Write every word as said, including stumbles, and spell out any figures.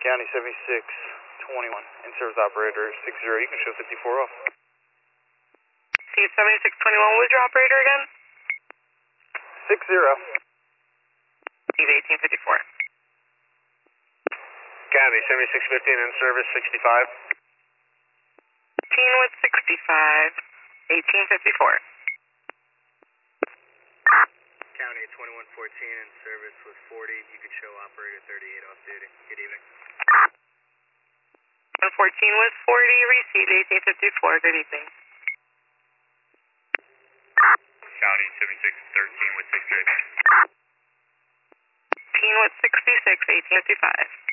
County seventy-six twenty-one, in-service operator six zero, you can show fifty-four off. C seventy-six twenty-one, what was your operator again? six zero. Steve eighteen fifty-four. County seventy-six fifteen, in-service sixty-five. eighteen with sixty-five, eighteen fifty-four. County twenty-one fourteen, in service with forty, you could show operator thirty-eight off duty. Good evening. one fourteen with forty, received eighteen fifty-four, good evening. County seventy-six thirteen with six eight. eighteen with sixty-six, eighteen fifty-five.